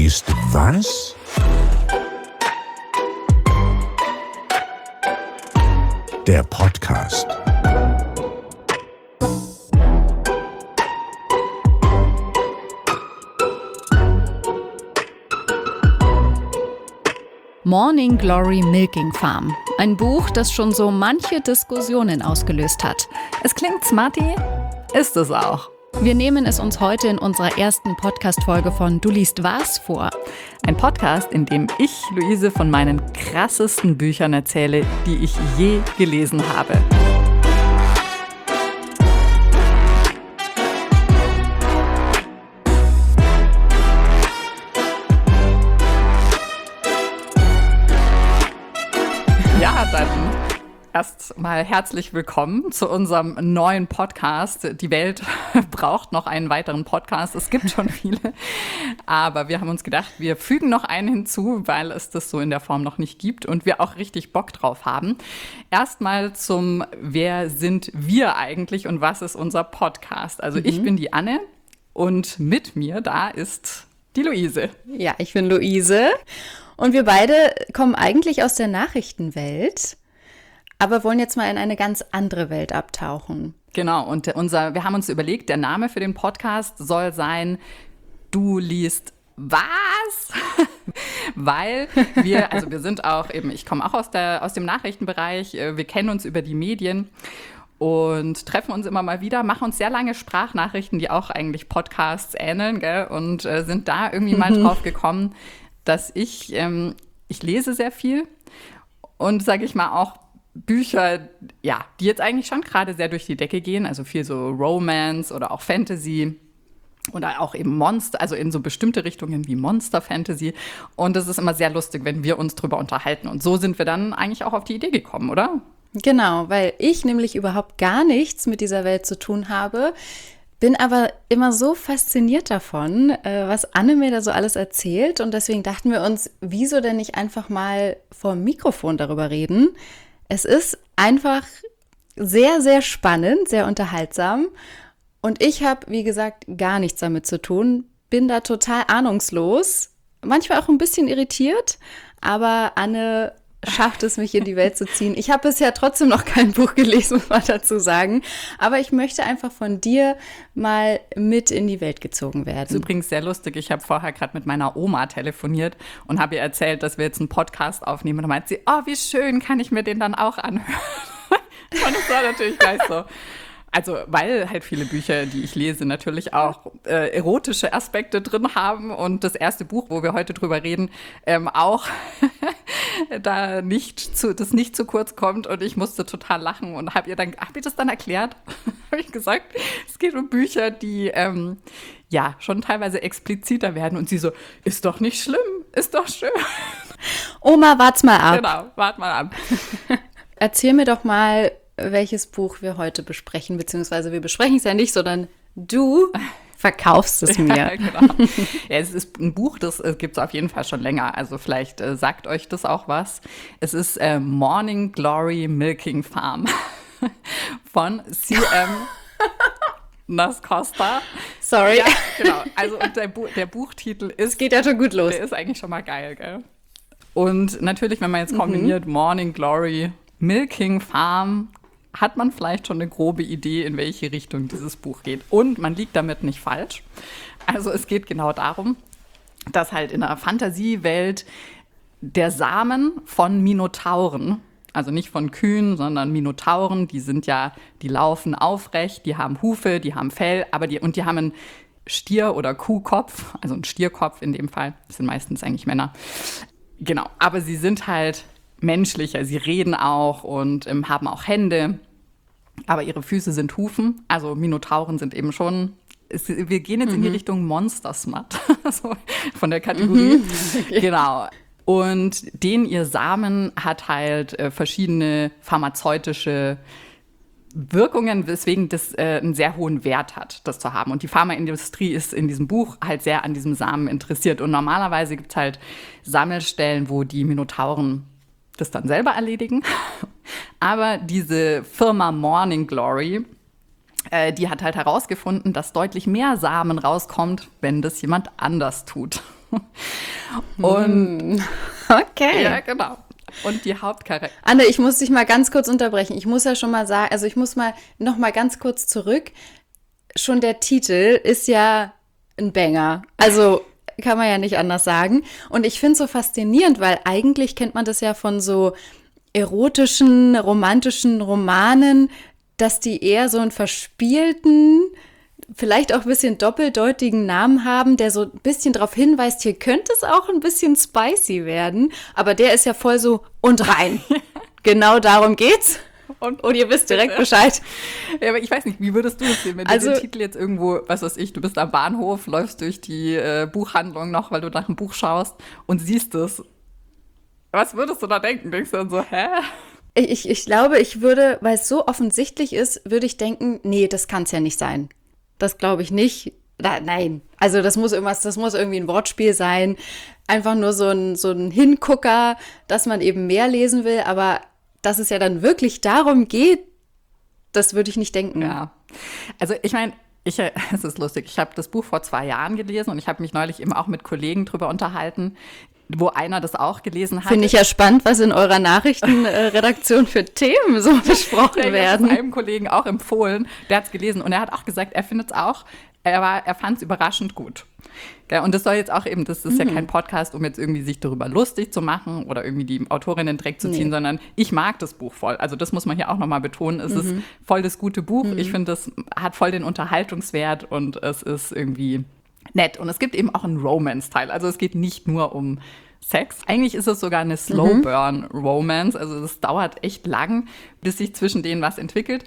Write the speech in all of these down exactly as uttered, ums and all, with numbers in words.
liest was? Der Podcast. Morning Glory Milking Farm. Ein Buch, das schon so manche Diskussionen ausgelöst hat. Es klingt smarty, ist es auch. Wir nehmen es uns heute in unserer ersten Podcast-Folge von Du liest was vor. Ein Podcast, in dem ich, Luise, von meinen krassesten Büchern erzähle, die ich je gelesen habe. Ja, dann erst mal herzlich willkommen zu unserem neuen Podcast. Die Welt braucht noch einen weiteren Podcast. Es gibt schon viele, aber wir haben uns gedacht, wir fügen noch einen hinzu, weil es das so in der Form noch nicht gibt und wir auch richtig Bock drauf haben. Erstmal zum Wer sind wir eigentlich und was ist unser Podcast? Also mhm. ich bin die Anne und mit mir da ist die Luise. Ja, ich bin Luise und wir beide kommen eigentlich aus der Nachrichtenwelt, aber wollen jetzt mal in eine ganz andere Welt abtauchen. Genau, und unser, wir haben uns überlegt, der Name für den Podcast soll sein, Du liest was? Weil wir, also wir sind auch eben, ich komme auch aus, der, aus dem Nachrichtenbereich, wir kennen uns über die Medien und treffen uns immer mal wieder, machen uns sehr lange Sprachnachrichten, die auch eigentlich Podcasts ähneln, gell? Und äh, sind da irgendwie mal drauf gekommen, dass ich, ähm, ich lese sehr viel und, sage ich mal, auch Bücher, ja, die jetzt eigentlich schon gerade sehr durch die Decke gehen, also viel so Romance oder auch Fantasy oder auch eben Monster, also in so bestimmte Richtungen wie Monster-Fantasy. Und das ist immer sehr lustig, wenn wir uns drüber unterhalten. Und so sind wir dann eigentlich auch auf die Idee gekommen, oder? Genau, weil ich nämlich überhaupt gar nichts mit dieser Welt zu tun habe, bin aber immer so fasziniert davon, was Anne mir da so alles erzählt. Und deswegen dachten wir uns, wieso denn nicht einfach mal vor dem Mikrofon darüber reden? Es ist einfach sehr, sehr spannend, sehr unterhaltsam. Und ich habe, wie gesagt, gar nichts damit zu tun. Bin da total ahnungslos, manchmal auch ein bisschen irritiert. Aber Anne schafft es, mich in die Welt zu ziehen. Ich habe bisher trotzdem noch kein Buch gelesen, muss man dazu sagen. Aber ich möchte einfach von dir mal mit in die Welt gezogen werden. Das ist übrigens sehr lustig. Ich habe vorher gerade mit meiner Oma telefoniert und habe ihr erzählt, dass wir jetzt einen Podcast aufnehmen. Und dann meint sie, oh, wie schön, kann ich mir den dann auch anhören? Und es war natürlich gleich so. Also, weil halt viele Bücher, die ich lese, natürlich auch äh, erotische Aspekte drin haben und das erste Buch, wo wir heute drüber reden, ähm, auch da nicht zu, das nicht zu kurz kommt und ich musste total lachen und habe ihr dann, hab ihr das dann erklärt? Habe ich gesagt, es geht um Bücher, die ähm, ja schon teilweise expliziter werden und sie so, ist doch nicht schlimm, ist doch schön. Oma, wart's mal ab. Genau, wart mal ab. Erzähl mir doch mal, welches Buch wir heute besprechen, beziehungsweise wir besprechen es ja nicht, sondern du verkaufst es mir. Ja, genau. Ja, es ist ein Buch, das gibt es auf jeden Fall schon länger, also vielleicht äh, sagt euch das auch was. Es ist äh, Morning Glory Milking Farm von C M Nascosta. Sorry. Ja, genau. Also und der, Bu- der Buchtitel ist, es geht ja schon gut los. Der ist eigentlich schon mal geil, gell? Und natürlich, wenn man jetzt kombiniert mhm. Morning Glory Milking Farm, hat man vielleicht schon eine grobe Idee, in welche Richtung dieses Buch geht. Und man liegt damit nicht falsch. Also es geht genau darum, dass halt in einer Fantasiewelt der Samen von Minotauren, also nicht von Kühen, sondern Minotauren, die sind ja, die laufen aufrecht, die haben Hufe, die haben Fell, aber die, und die haben einen Stier- oder Kuhkopf, also einen Stierkopf in dem Fall, das sind meistens eigentlich Männer. Genau, aber sie sind halt menschlicher, sie reden auch und ähm, haben auch Hände, aber ihre Füße sind Hufen, also Minotauren sind eben schon, es, wir gehen jetzt mhm. in die Richtung Monster-Smut, so von der Kategorie, mhm. Okay. Genau. Und den ihr Samen hat halt äh, verschiedene pharmazeutische Wirkungen, weswegen das äh, einen sehr hohen Wert hat, das zu haben. Und die Pharmaindustrie ist in diesem Buch halt sehr an diesem Samen interessiert. Und normalerweise gibt es halt Sammelstellen, wo die Minotauren das dann selber erledigen. Aber diese Firma Morning Glory, äh, die hat halt herausgefunden, dass deutlich mehr Samen rauskommt, wenn das jemand anders tut. Und Okay. ja, genau. Und die Hauptcharakter. Anne, ich muss dich mal ganz kurz unterbrechen. Ich muss ja schon mal sagen, also ich muss mal noch mal ganz kurz zurück. Schon der Titel ist ja ein Banger. Also kann man ja nicht anders sagen. Und ich finde es so faszinierend, weil eigentlich kennt man das ja von so erotischen, romantischen Romanen, dass die eher so einen verspielten, vielleicht auch ein bisschen doppeldeutigen Namen haben, der so ein bisschen darauf hinweist, hier könnte es auch ein bisschen spicy werden. Aber der ist ja voll so und rein. Genau darum geht's. Und, und ihr wisst direkt Bescheid. Ja, aber ich weiß nicht, wie würdest du das sehen, wenn Also, du den Titel jetzt irgendwo, was weiß ich, du bist am Bahnhof, läufst durch die äh, Buchhandlung noch, weil du nach einem Buch schaust und siehst es. Was würdest du da denken? Denkst du dann so, hä? Ich, ich glaube, ich würde, weil es so offensichtlich ist, würde ich denken, nee, das kann es ja nicht sein. Das glaube ich nicht. Da, nein, also das muss irgendwas, das muss irgendwie ein Wortspiel sein. Einfach nur so ein, so ein Hingucker, dass man eben mehr lesen will, aber dass es ja dann wirklich darum geht, das würde ich nicht denken. Ja, also ich meine, ich, es ist lustig, ich habe das Buch vor zwei Jahren gelesen und ich habe mich neulich eben auch mit Kollegen drüber unterhalten, wo einer das auch gelesen hat. Finde ich ja spannend, was in eurer Nachrichtenredaktion für Themen so besprochen ja, werden. Ich habe einem Kollegen auch empfohlen, der hat es gelesen und er hat auch gesagt, er findet es auch, er, war, er fand es überraschend gut. Ja, und das soll jetzt auch eben, das ist mhm. ja kein Podcast, um jetzt irgendwie sich darüber lustig zu machen oder irgendwie die Autorinnen Dreck zu ziehen, nee. sondern ich mag das Buch voll. Also das muss man hier auch nochmal betonen. Es mhm. ist voll das gute Buch. Mhm. Ich finde, es hat voll den Unterhaltungswert und es ist irgendwie nett. Und es gibt eben auch einen Romance-Teil. Also es geht nicht nur um Sex. Eigentlich ist es sogar eine Slow-Burn-Romance. Also es dauert echt lang, bis sich zwischen denen was entwickelt.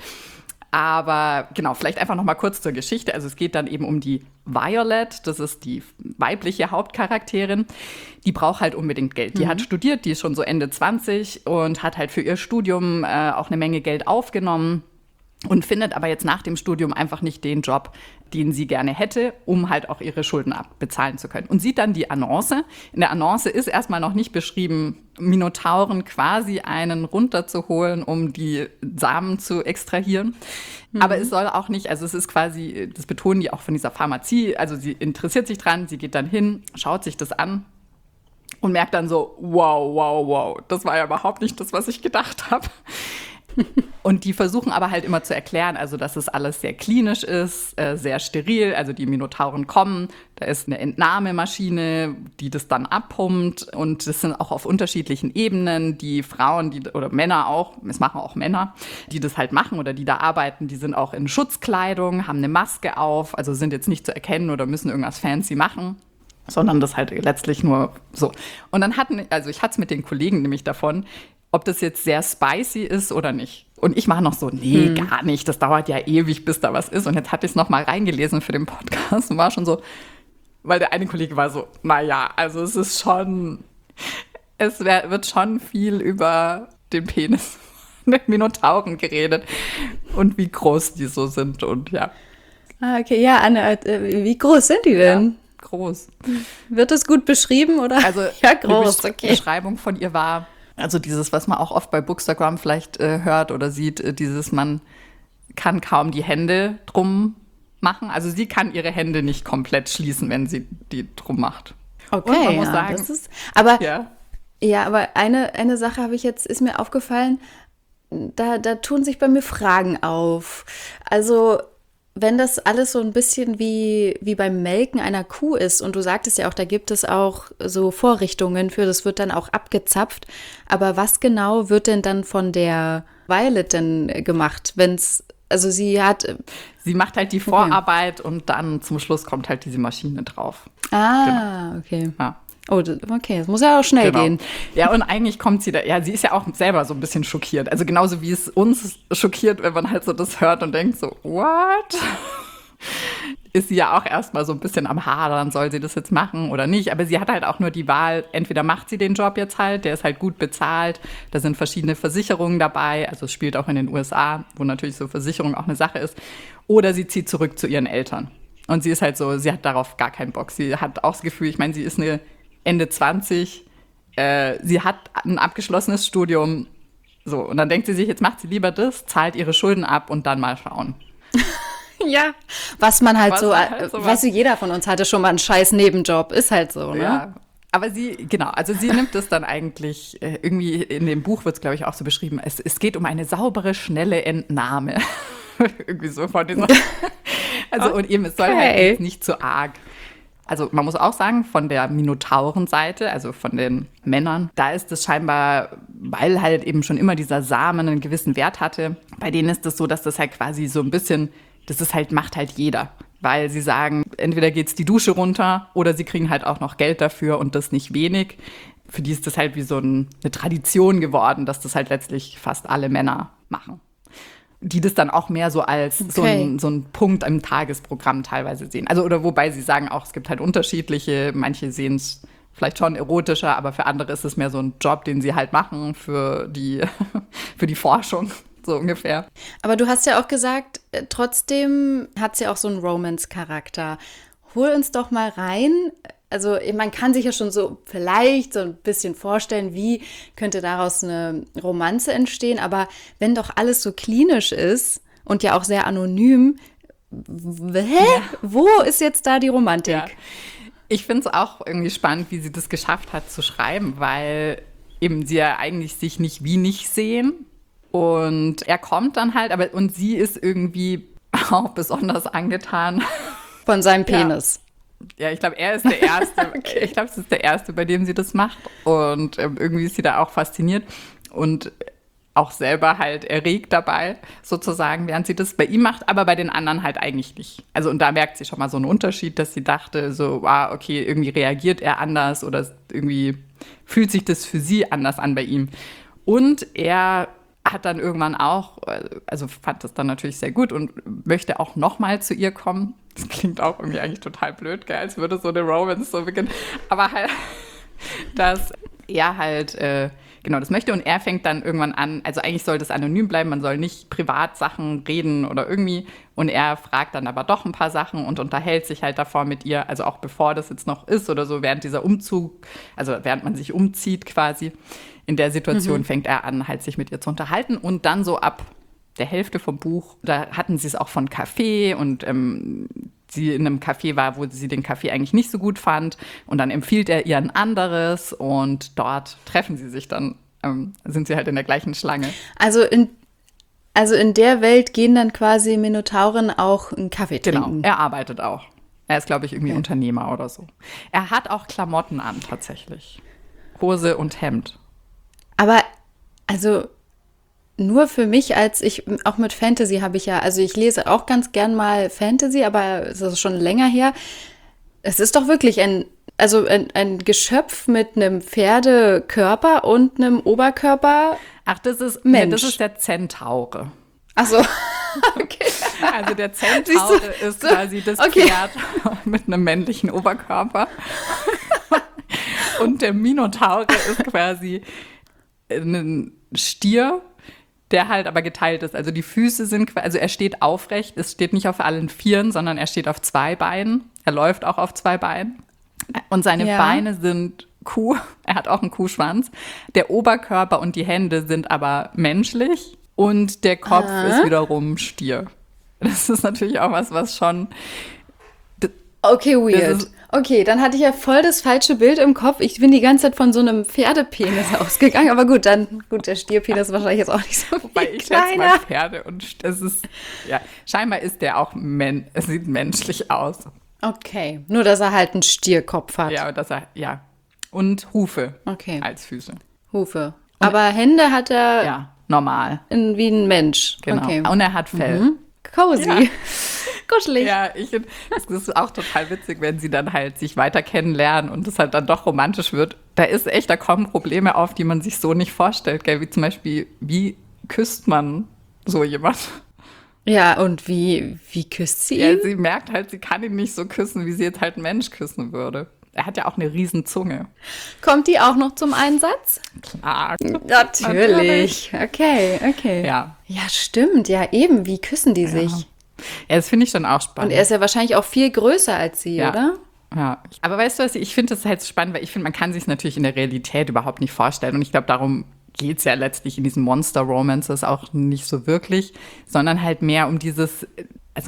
Aber genau, vielleicht einfach noch mal kurz zur Geschichte. Also es geht dann eben um die Violet, das ist die weibliche Hauptcharakterin. Die braucht halt unbedingt Geld. Die mhm. hat studiert, die ist schon so Ende zwanzig und hat halt für ihr Studium äh, auch eine Menge Geld aufgenommen und findet aber jetzt nach dem Studium einfach nicht den Job, den sie gerne hätte, um halt auch ihre Schulden abbezahlen zu können. Und sieht dann die Annonce. In der Annonce ist erstmal noch nicht beschrieben, Minotauren quasi einen runterzuholen, um die Samen zu extrahieren. Mhm. Aber es soll auch nicht, also es ist quasi, das betonen die auch von dieser Pharmazie, also sie interessiert sich dran, sie geht dann hin, schaut sich das an und merkt dann so, wow, wow, wow, das war ja überhaupt nicht das, was ich gedacht habe. Und die versuchen aber halt immer zu erklären, also dass es alles sehr klinisch ist, äh, sehr steril, also die Minotauren kommen, da ist eine Entnahmemaschine, die das dann abpumpt und das sind auch auf unterschiedlichen Ebenen, die Frauen die, oder Männer auch, es machen auch Männer, die das halt machen oder die da arbeiten, die sind auch in Schutzkleidung, haben eine Maske auf, also sind jetzt nicht zu erkennen oder müssen irgendwas fancy machen, sondern das halt letztlich nur so. Und dann hatten, also ich hatte es mit den Kollegen nämlich davon, ob das jetzt sehr spicy ist oder nicht. Und ich mache noch so, nee, hm. gar nicht, das dauert ja ewig, bis da was ist. Und jetzt hatte ich es noch mal reingelesen für den Podcast und war schon so, weil der eine Kollege war so, naja, also es ist schon, es wär, wird schon viel über den Penis der Minotauren geredet und wie groß die so sind und ja. Ah, okay, ja, Anne, wie groß sind die denn? Ja, groß. Wird das gut beschrieben oder? Also ja, groß, die okay. Beschreibung von ihr war, also dieses, was man auch oft bei Bookstagram vielleicht äh, hört oder sieht, äh, dieses, man kann kaum die Hände drum machen. Also sie kann ihre Hände nicht komplett schließen, wenn sie die drum macht. Okay, und man muss ja, sagen, das ist, aber ja, ja aber eine, eine Sache habe ich jetzt, ist mir aufgefallen, da, da tun sich bei mir Fragen auf. Also wenn das alles so ein bisschen wie, wie beim Melken einer Kuh ist und du sagtest ja auch, da gibt es auch so Vorrichtungen für, das wird dann auch abgezapft, aber was genau wird denn dann von der Violet denn gemacht, wenn es, also sie hat... Sie macht halt die Vorarbeit okay. und dann zum Schluss kommt halt diese Maschine drauf. Ah, genau. Okay. Ja. Oh, okay, das muss ja auch schnell genau. gehen. Ja, und eigentlich kommt sie da, ja, sie ist ja auch selber so ein bisschen schockiert. Also genauso wie es uns schockiert, wenn man halt so das hört und denkt so, what? Ist sie ja auch erstmal so ein bisschen am Hadern, soll sie das jetzt machen oder nicht. Aber sie hat halt auch nur die Wahl, entweder macht sie den Job jetzt halt, der ist halt gut bezahlt, da sind verschiedene Versicherungen dabei, also es spielt auch in den U S A, wo natürlich so Versicherung auch eine Sache ist, oder sie zieht zurück zu ihren Eltern. Und sie ist halt so, sie hat darauf gar keinen Bock. Sie hat auch das Gefühl, ich meine, sie ist eine Ende zwanzig, äh, sie hat ein abgeschlossenes Studium, so, und dann denkt sie sich, jetzt macht sie lieber das, zahlt ihre Schulden ab und dann mal schauen. Ja, was man halt Was so, man halt so äh, weißt du, jeder von uns hatte schon mal einen scheiß Nebenjob, ist halt so, ne? Ja. Aber sie, genau, also sie nimmt es dann eigentlich, äh, irgendwie in dem Buch wird es, glaube ich, auch so beschrieben, es, es geht um eine saubere, schnelle Entnahme. Irgendwie so von dieser. Also, und eben, es soll halt Okay. jetzt nicht zu arg. Also man muss auch sagen, von der Minotaurenseite, also von den Männern, da ist es scheinbar, weil halt eben schon immer dieser Samen einen gewissen Wert hatte, bei denen ist es so, dass das halt quasi so ein bisschen, das ist halt, macht halt jeder. Weil sie sagen, entweder geht's die Dusche runter oder sie kriegen halt auch noch Geld dafür und das nicht wenig. Für die ist das halt wie so ein, eine Tradition geworden, dass das halt letztlich fast alle Männer machen. Die das dann auch mehr so als so, Okay. ein, so ein Punkt im Tagesprogramm teilweise sehen. Also, oder wobei sie sagen auch, es gibt halt unterschiedliche, manche sehen es vielleicht schon erotischer, aber für andere ist es mehr so ein Job, den sie halt machen für die, für die Forschung, so ungefähr. Aber du hast ja auch gesagt, äh, trotzdem hat sie auch so einen Romance-Charakter. Hol uns doch mal rein. Also man kann sich ja schon so vielleicht so ein bisschen vorstellen, wie könnte daraus eine Romanze entstehen. Aber wenn doch alles so klinisch ist und ja auch sehr anonym, w- hä? Wo ist jetzt da die Romantik? Ja. Ich finde es auch irgendwie spannend, wie sie das geschafft hat zu schreiben, weil eben sie ja eigentlich sich nicht wie nicht sehen. Und er kommt dann halt, aber und sie ist irgendwie auch besonders angetan. Von seinem Penis. Ja, ich glaube, er ist der Erste. Ich glaube, es ist der Erste, bei dem sie das macht. Und ähm, irgendwie ist sie da auch fasziniert und auch selber halt erregt dabei, sozusagen, während sie das bei ihm macht, aber bei den anderen halt eigentlich nicht. Also, und da merkt sie schon mal so einen Unterschied, dass sie dachte, so, ah, okay, irgendwie reagiert er anders oder irgendwie fühlt sich das für sie anders an bei ihm. Und er hat dann irgendwann auch, also fand das dann natürlich sehr gut und möchte auch nochmal zu ihr kommen. Das klingt auch irgendwie eigentlich total blöd, gell, als würde so eine Romance so beginnen. Aber halt, dass er halt, äh, genau, das möchte und er fängt dann irgendwann an, also eigentlich soll das anonym bleiben, man soll nicht Privatsachen reden oder irgendwie und er fragt dann aber doch ein paar Sachen und unterhält sich halt davor mit ihr, also auch bevor das jetzt noch ist oder so, während dieser Umzug, also während man sich umzieht quasi, in der Situation mhm. fängt er an, halt sich mit ihr zu unterhalten und dann so ab der Hälfte vom Buch, da hatten sie es auch von Kaffee und ähm, sie in einem Café war, wo sie den Kaffee eigentlich nicht so gut fand und dann empfiehlt er ihr ein anderes und dort treffen sie sich dann, ähm, sind sie halt in der gleichen Schlange. Also in, also in der Welt gehen dann quasi Minotauren auch einen Kaffee Genau, trinken. er arbeitet auch. Er ist, glaube ich, irgendwie okay. Unternehmer oder so. Er hat auch Klamotten an, tatsächlich. Hose und Hemd. Aber, also nur für mich, als ich, auch mit Fantasy habe ich ja, also ich lese auch ganz gern mal Fantasy, aber es ist schon länger her. Es ist doch wirklich ein, also ein, ein Geschöpf mit einem Pferdekörper und einem Oberkörper. Ach, das ist, Mensch. Nee, das ist der Zentaure. Ach so, okay. Also der Zentaure ist quasi das okay. Pferd mit einem männlichen Oberkörper. Und der Minotaure ist quasi ein Stier, der halt aber geteilt ist. Also die Füße sind, also er steht aufrecht, es steht nicht auf allen Vieren, sondern er steht auf zwei Beinen. Er läuft auch auf zwei Beinen. Und seine ja. Beine sind Kuh, er hat auch einen Kuhschwanz. Der Oberkörper und die Hände sind aber menschlich und der Kopf Aha. ist wiederum Stier. Das ist natürlich auch was, was schon... Okay, weird. Ist, okay, dann hatte ich ja voll das falsche Bild im Kopf. Ich bin die ganze Zeit von so einem Pferdepenis ausgegangen. Aber gut, dann, gut, der Stierpenis ist wahrscheinlich jetzt auch nicht so viel Wobei ich kleiner. jetzt mal Pferde und es ist, ja, scheinbar ist der auch, men es sieht menschlich aus. Okay, nur dass er halt einen Stierkopf hat. Ja, dass er, ja. Und Hufe okay. als Füße. Hufe. Aber Hände hat er ja, normal. In, wie ein Mensch. Genau. Okay. Und er hat Fell. Mhm. Cozy. Ja. Kuschelig. Ja, ich, das ist auch total witzig, wenn sie dann halt sich weiter kennenlernen und es halt dann doch romantisch wird. Da ist echt, da kommen Probleme auf, die man sich so nicht vorstellt, gell? Wie zum Beispiel, wie küsst man so jemand? Ja, und wie, wie küsst sie ihn? Ja, sie merkt halt, sie kann ihn nicht so küssen, wie sie jetzt halt einen Mensch küssen würde. Er hat ja auch eine riesen Zunge. Kommt die auch noch zum Einsatz? Klar. Natürlich. Okay, okay. Ja. Ja, stimmt. Ja, eben. Wie küssen die sich? Ja, das finde ich schon auch spannend. Und er ist ja wahrscheinlich auch viel größer als sie, ja. oder? Ja. Aber weißt du was, ich finde das halt spannend, weil ich finde, man kann sich es natürlich in der Realität überhaupt nicht vorstellen. Und ich glaube, darum geht es ja letztlich in diesen Monster-Romances auch nicht so wirklich, sondern halt mehr um dieses, also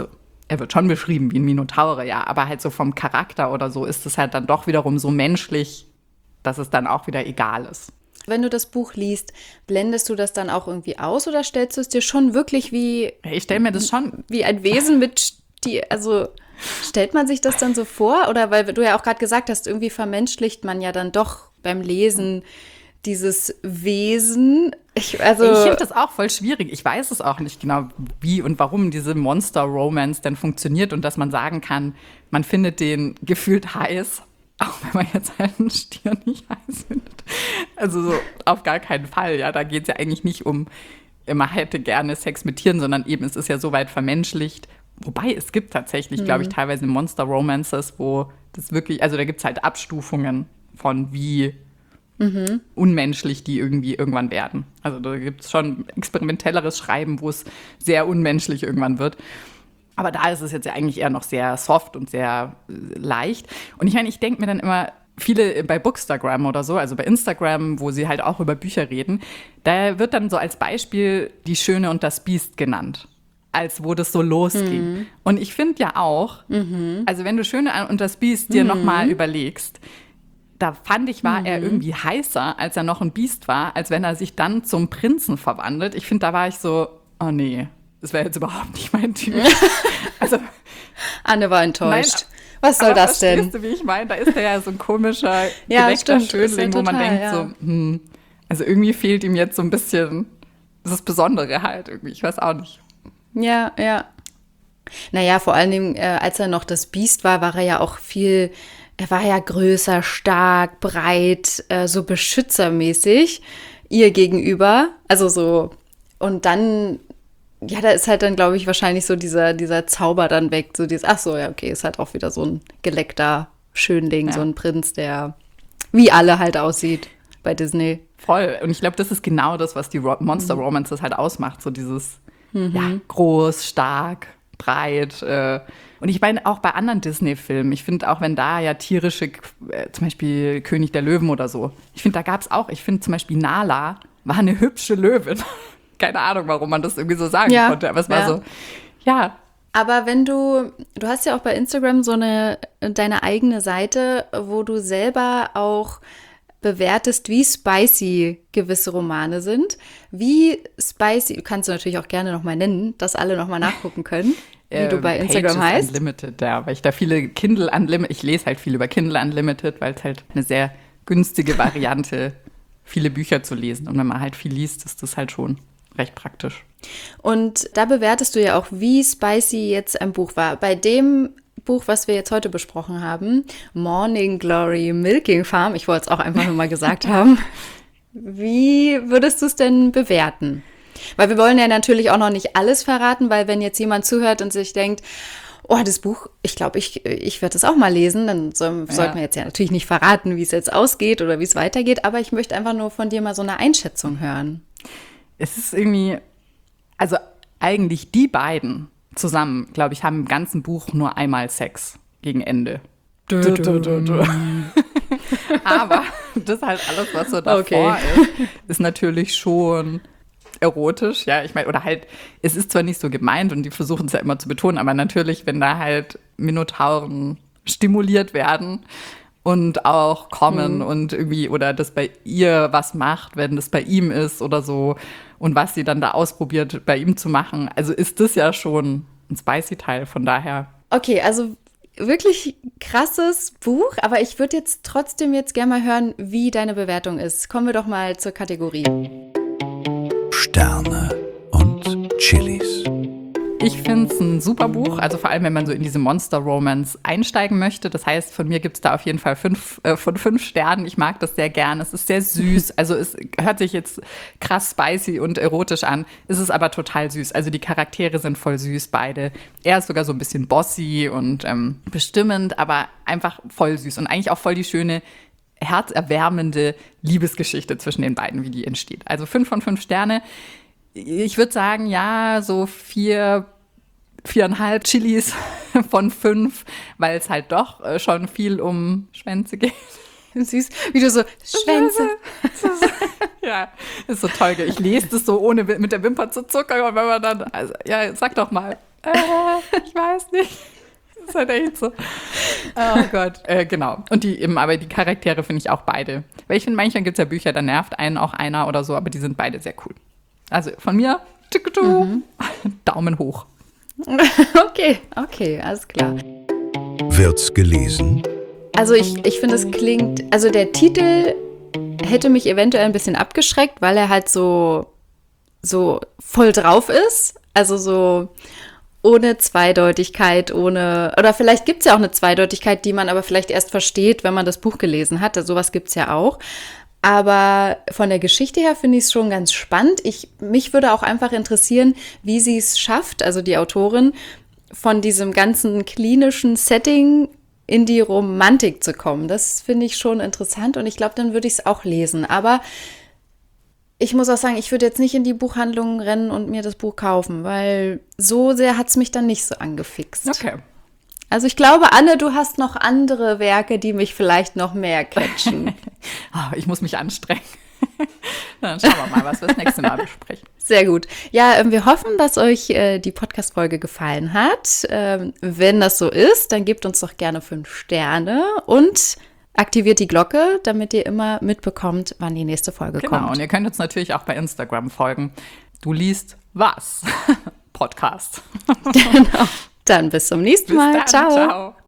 er wird schon beschrieben wie ein Minotaure, ja, aber halt so vom Charakter oder so ist es halt dann doch wiederum so menschlich, dass es dann auch wieder egal ist. Wenn du das Buch liest, blendest du das dann auch irgendwie aus oder stellst du es dir schon wirklich wie, Ich stelle mir das schon, wie ein Wesen mit Stiel, also stellt man sich das dann so vor? Oder weil du ja auch gerade gesagt hast, irgendwie vermenschlicht man ja dann doch beim Lesen dieses Wesen. Ich, also ich finde das auch voll schwierig. Ich weiß es auch nicht genau, wie und warum diese Monster-Romance denn funktioniert und dass man sagen kann, man findet den gefühlt heiß, auch wenn man jetzt halt einen Stier nicht heiß findet. Also so auf gar keinen Fall. Ja, da geht es ja eigentlich nicht um, man hätte gerne Sex mit Tieren, sondern eben es ist ja so weit vermenschlicht. Wobei es gibt tatsächlich, mhm. glaube ich, teilweise Monster-Romances, wo das wirklich, also da gibt es halt Abstufungen von wie Mhm. unmenschlich die irgendwie irgendwann werden. Also da gibt es schon experimentelleres Schreiben, wo es sehr unmenschlich irgendwann wird. Aber da ist es jetzt ja eigentlich eher noch sehr soft und sehr äh, leicht. Und ich meine, ich denke mir dann immer, viele bei Bookstagram oder so, also bei Instagram, wo sie halt auch über Bücher reden, da wird dann so als Beispiel Die Schöne und das Biest genannt, als wo das so losging. Mhm. Und ich finde ja auch, mhm. also wenn du Schöne und das Biest dir mhm. nochmal überlegst, da fand ich, war mhm. er irgendwie heißer, als er noch ein Biest war, als wenn er sich dann zum Prinzen verwandelt. Ich finde, da war ich so, oh nee, das wäre jetzt überhaupt nicht mein Typ. Also, Anne war enttäuscht. Nein, was soll das denn? Verstehst du, wie ich meine? Da ist er ja so ein komischer, ja, geweckter stimmt, Schönling, wo man total, denkt ja. so, hm, also irgendwie fehlt ihm jetzt so ein bisschen das Besondere halt irgendwie. Ich weiß auch nicht. Ja, ja. Naja, vor allen Dingen, äh, als er noch das Biest war, war er ja auch viel... Er war ja größer, stark, breit, äh, so beschützermäßig ihr gegenüber. Also so, und dann, ja, da ist halt dann, glaube ich, wahrscheinlich so dieser, dieser Zauber dann weg. So dieses, ach so, ja, okay, ist halt auch wieder so ein geleckter Schönling, ja. So ein Prinz, der wie alle halt aussieht bei Disney. Voll. Und ich glaube, das ist genau das, was die Ro- Monster-Romances halt ausmacht. So dieses, mhm. ja, groß, stark, breit, äh, und ich meine auch bei anderen Disney-Filmen, ich finde auch, wenn da ja tierische, äh, zum Beispiel König der Löwen oder so, ich finde, da gab es auch, ich finde zum Beispiel Nala war eine hübsche Löwin. Keine Ahnung, warum man das irgendwie so sagen ja, konnte, aber es war ja. so, ja. Aber wenn du, du hast ja auch bei Instagram so eine, deine eigene Seite, wo du selber auch bewertest, wie spicy gewisse Romane sind. Wie spicy, kannst du natürlich auch gerne nochmal nennen, dass alle nochmal nachgucken können, wie äh, du bei Instagram Pages heißt. Unlimited, ja, weil ich da viele Kindle Unlimited, ich lese halt viel über Kindle Unlimited, weil es halt eine sehr günstige Variante, viele Bücher zu lesen. Und wenn man halt viel liest, ist das halt schon recht praktisch. Und da bewertest du ja auch, wie spicy jetzt ein Buch war. Bei dem Buch, was wir jetzt heute besprochen haben, Morning Glory Milking Farm, ich wollte es auch einfach nur mal gesagt haben, wie würdest du es denn bewerten? Weil wir wollen ja natürlich auch noch nicht alles verraten, weil wenn jetzt jemand zuhört und sich denkt, oh, das Buch, ich glaube, ich, ich werde das auch mal lesen, dann soll, ja. sollten wir jetzt ja natürlich nicht verraten, wie es jetzt ausgeht oder wie es weitergeht, aber ich möchte einfach nur von dir mal so eine Einschätzung hören. Es ist irgendwie, also eigentlich die beiden zusammen, glaube ich, haben im ganzen Buch nur einmal Sex gegen Ende. Du, du, du, du. Aber das ist halt alles, was so davor okay. ist, ist natürlich schon erotisch, ja, ich meine, oder halt, es ist zwar nicht so gemeint und die versuchen es ja immer zu betonen, aber natürlich, wenn da halt Minotauren stimuliert werden und auch kommen mhm. und irgendwie, oder das bei ihr was macht, wenn das bei ihm ist oder so und was sie dann da ausprobiert, bei ihm zu machen, also ist das ja schon ein spicy Teil, von daher. Okay, also wirklich krasses Buch, aber ich würde jetzt trotzdem jetzt gerne mal hören, wie deine Bewertung ist. Kommen wir doch mal zur Kategorie. Sterne und Chilis. Ich finde es ein super Buch, also vor allem, wenn man so in diese Monster-Romance einsteigen möchte. Das heißt, von mir gibt es da auf jeden Fall fünf äh, von fünf Sternen. Ich mag das sehr gern. Es ist sehr süß. Also es hört sich jetzt krass spicy und erotisch an. Es ist aber total süß. Also die Charaktere sind voll süß, beide. Er ist sogar so ein bisschen bossy und ähm, bestimmend, aber einfach voll süß. Und eigentlich auch voll die schöne, herzerwärmende Liebesgeschichte zwischen den beiden, wie die entsteht. Also fünf von fünf Sterne. Ich würde sagen, ja, so vier, viereinhalb Chilis von fünf, weil es halt doch äh, schon viel um Schwänze geht. Süß, wie du so, Schwänze. Ja, ist so toll. Ich lese das so, ohne mit der Wimper zu zuckern. Und wenn man dann, also, ja, sag doch mal. äh, ich weiß nicht. Das ist halt echt so. Oh Gott. Äh, genau. Und die eben, aber die Charaktere finde ich auch beide. Weil ich finde, manchmal gibt es ja Bücher, da nervt einen auch einer oder so, aber die sind beide sehr cool. Also von mir, mhm. Daumen hoch. Okay, okay, alles klar. Wird's gelesen? Also ich, ich finde, es klingt, also der Titel hätte mich eventuell ein bisschen abgeschreckt, weil er halt so, so voll drauf ist. Also so ohne Zweideutigkeit, ohne, oder vielleicht gibt es ja auch eine Zweideutigkeit, die man aber vielleicht erst versteht, wenn man das Buch gelesen hat. Also sowas gibt es ja auch. Aber von der Geschichte her finde ich es schon ganz spannend. Ich, mich würde auch einfach interessieren, wie sie es schafft, also die Autorin, von diesem ganzen klinischen Setting in die Romantik zu kommen. Das finde ich schon interessant und ich glaube, dann würde ich es auch lesen. Aber ich muss auch sagen, ich würde jetzt nicht in die Buchhandlung rennen und mir das Buch kaufen, weil so sehr hat es mich dann nicht so angefixt. Okay. Also ich glaube, Anne, du hast noch andere Werke, die mich vielleicht noch mehr catchen. Oh, ich muss mich anstrengen. Dann schauen wir mal, was wir das nächste Mal besprechen. Sehr gut. Ja, äh, wir hoffen, dass euch äh, die Podcast-Folge gefallen hat. Ähm, wenn das so ist, dann gebt uns doch gerne fünf Sterne und aktiviert die Glocke, damit ihr immer mitbekommt, wann die nächste Folge genau, kommt. Genau, und ihr könnt uns natürlich auch bei Instagram folgen. Du liest was? Podcast. Genau. Dann bis zum nächsten Mal. Bis dann, ciao. ciao.